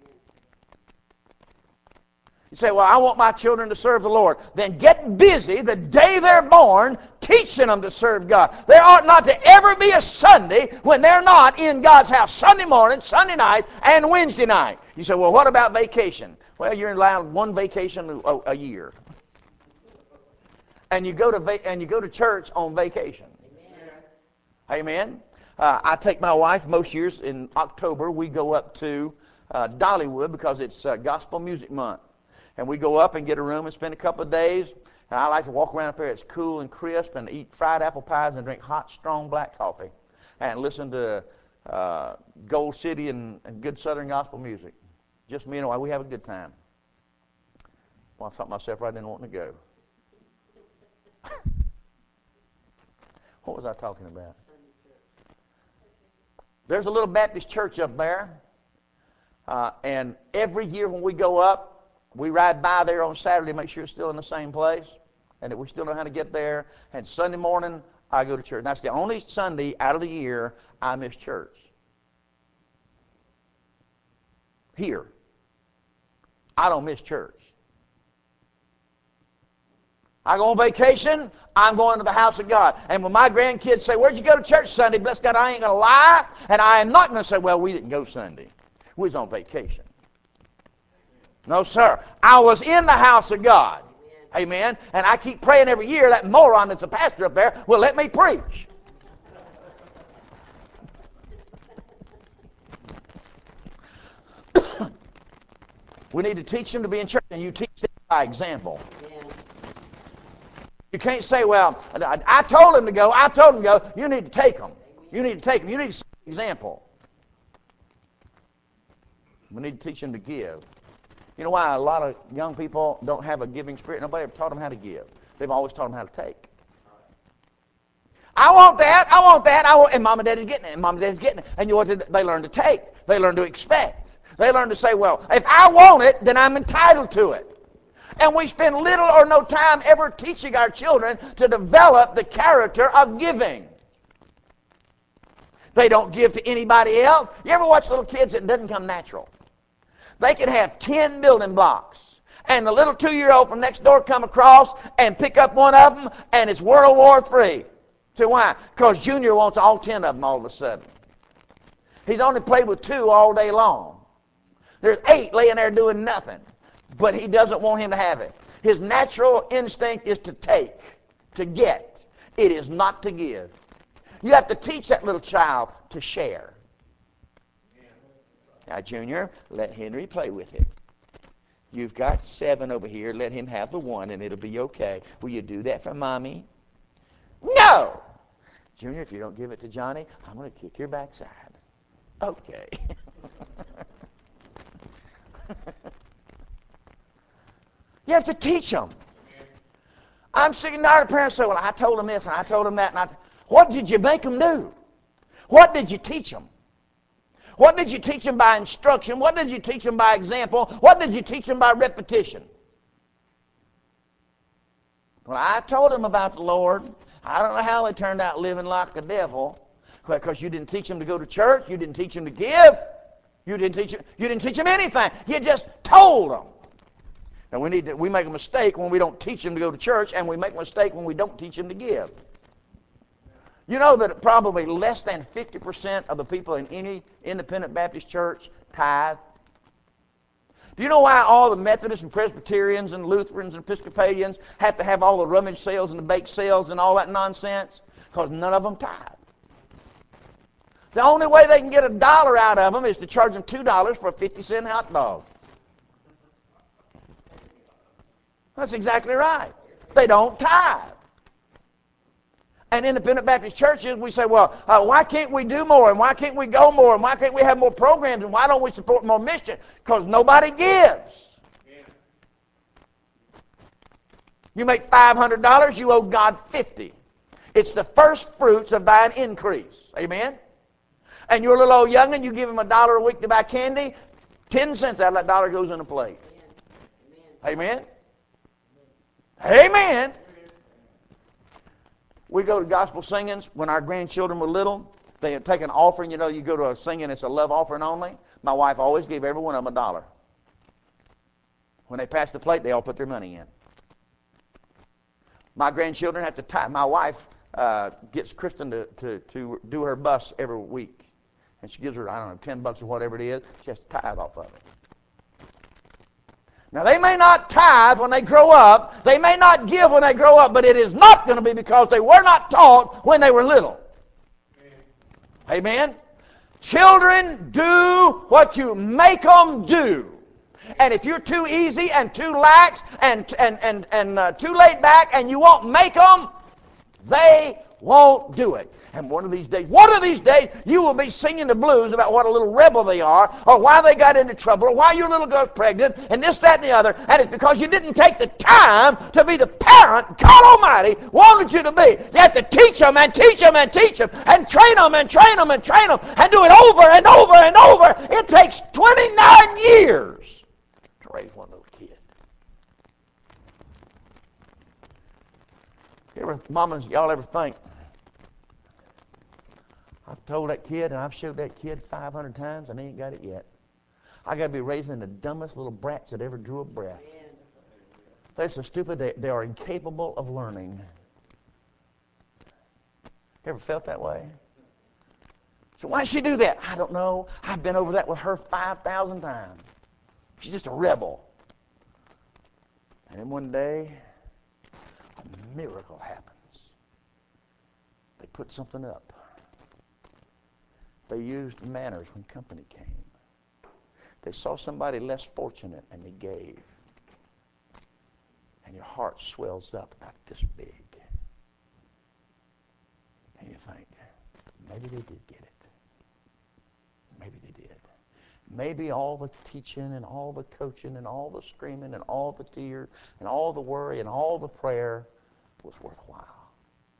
You say, well, I want my children to serve the Lord. Then get busy the day they're born teaching them to serve God. There ought not to ever be a Sunday when they're not in God's house. Sunday morning, Sunday night, and Wednesday night. You say, well, what about vacation? Well, you're allowed one vacation a, a year. And you go to va- and you go to church on vacation. Amen. Amen. Uh, I take my wife most years in October. We go up to uh, Dollywood because it's uh, Gospel Music Month. And we go up and get a room and spend a couple of days. And I like to walk around up there. It's cool and crisp and eat fried apple pies and drink hot, strong black coffee. And listen to uh, Gold City and, and good Southern gospel music. Just me and my, we have a good time. Well, I thought myself right then wanting to go. What was I talking about? There's a little Baptist church up there. Uh, and every year when we go up, we ride by there on Saturday to make sure it's still in the same place and that we still know how to get there. And Sunday morning, I go to church. And that's the only Sunday out of the year I miss church. Here. I don't miss church. I go on vacation, I'm going to the house of God. And when my grandkids say, where'd you go to church Sunday? Bless God, I ain't going to lie. And I am not going to say, well, we didn't go Sunday. We was on vacation. No, sir. I was in the house of God. Amen. And I keep praying every year that moron that's a pastor up there will let me preach. We need to teach them to be in church, and you teach them by example. You can't say, well, I, I told them to go, I told them to go. You need to take them. You need to take them. You need to set an example. We need to teach them to give. You know why a lot of young people don't have a giving spirit? Nobody ever taught them how to give. They've always taught them how to take. I want that, I want that, I want, and mom and daddy's getting it, and mom and daddy's getting it. And you know what they learn to take. They learn to expect. They learn to say, well, if I want it, then I'm entitled to it. And we spend little or no time ever teaching our children to develop the character of giving. They don't give to anybody else. You ever watch little kids? It doesn't come natural. They can have ten building blocks, and the little two-year-old from next door come across and pick up one of them, and it's World War Three. So why? Because Junior wants all ten of them all of a sudden. He's only played with two all day long. There's eight laying there doing nothing, but he doesn't want him to have it. His natural instinct is to take, to get. It is not to give. You have to teach that little child to share. Now, Junior, let Henry play with it. You've got seven over here. Let him have the one, and it'll be okay. Will you do that for Mommy? No! Junior, if you don't give it to Johnny, I'm going to kick your backside. Okay. You have to teach them. I'm sick and tired of parents saying, well, I told them this, and I told them that. And I, what did you make them do? What did you teach them? What did you teach them by instruction? What did you teach them by example? What did you teach them by repetition? Well, I told them about the Lord. I don't know how they turned out living like the devil, because you didn't teach them to go to church. You didn't teach them to give. You didn't teach them, you didn't teach them anything. You just told them. And we need to, we make a mistake when we don't teach them to go to church, and we make a mistake when we don't teach them to give. You know that probably less than fifty percent of the people in any independent Baptist church tithe? Do you know why all the Methodists and Presbyterians and Lutherans and Episcopalians have to have all the rummage sales and the bake sales and all that nonsense? Because none of them tithe. The only way they can get a dollar out of them is to charge them two dollars for a fifty cent hot dog. That's exactly right. They don't tithe. And independent Baptist churches, we say, well, uh, why can't we do more? And why can't we go more? And why can't we have more programs? And why don't we support more mission? Because nobody gives. Yeah. You make five hundred dollars, you owe God fifty dollars. It's the first fruits of thine increase. Amen? And you're a little old young'un, you give him a dollar a week to buy candy, ten cents out of that dollar goes in a plate. Amen? Amen? Amen. We go to gospel singings when our grandchildren were little. They had taken an offering. You know, you go to a singing, it's a love offering only. My wife always gave every one of them a dollar. When they passed the plate, they all put their money in. My grandchildren have to tithe. My wife uh, gets Kristen to, to, to do her bus every week. And she gives her, I don't know, ten bucks or whatever it is. She has to tithe off of it. Now, they may not tithe when they grow up. They may not give when they grow up, but it is not going to be because they were not taught when they were little. Amen? Amen? Children do what you make them do. And if you're too easy and too lax and, and, and, and uh, too laid back and you won't make them, they won't do it. And one of these days, one of these days, you will be singing the blues about what a little rebel they are, or why they got into trouble, or why your little girl's pregnant, and this, that, and the other. And it's because you didn't take the time to be the parent God Almighty wanted you to be. You have to teach them and teach them and teach them, and train them and train them and train them, and do it over and over and over. It takes twenty-nine years to raise one little kid. You ever, mamas, y'all ever think, I've told that kid and I've showed that kid five hundred times and he ain't got it yet. I got to be raising the dumbest little brats that ever drew a breath. They're so stupid they, they are incapable of learning. You ever felt that way? So why did she do that? I don't know. I've been over that with her five thousand times. She's just a rebel. And then one day, a miracle happens. They put something up. They used manners when company came. They saw somebody less fortunate and they gave. And your heart swells up about this big. And you think, maybe they did get it. Maybe they did. Maybe all the teaching and all the coaching and all the screaming and all the tears and all the worry and all the prayer was worthwhile.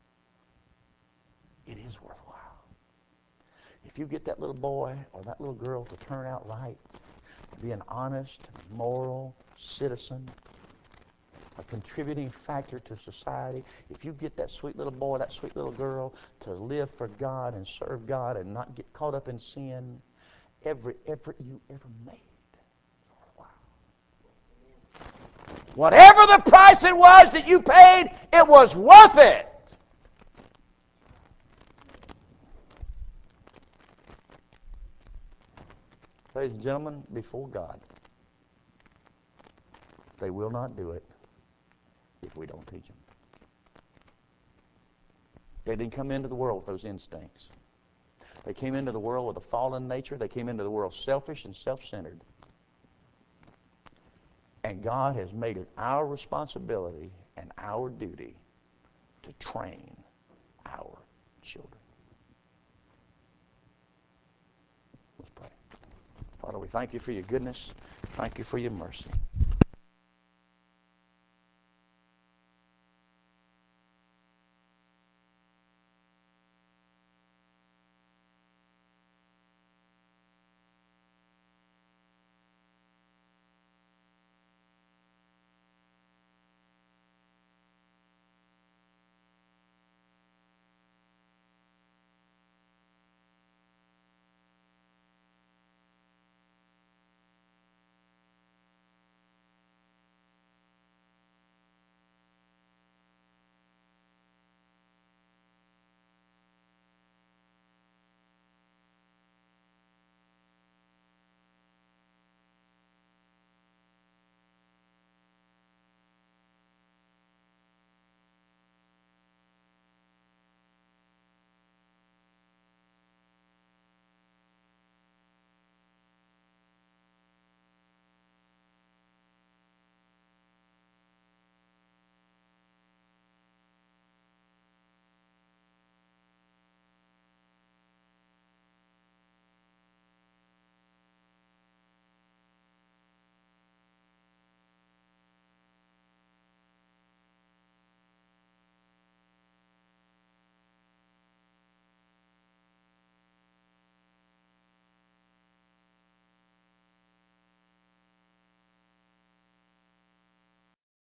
It is worthwhile. If you get that little boy or that little girl to turn out right, to be an honest, moral citizen, a contributing factor to society, if you get that sweet little boy, that sweet little girl to live for God and serve God and not get caught up in sin, every effort you ever made is worthwhile. Whatever the price it was that you paid, it was worth it. Ladies and gentlemen, before God, they will not do it if we don't teach them. They didn't come into the world with those instincts. They came into the world with a fallen nature. They came into the world selfish and self-centered. And God has made it our responsibility and our duty to train our children. Let's pray. Father, we thank you for your goodness. Thank you for your mercy.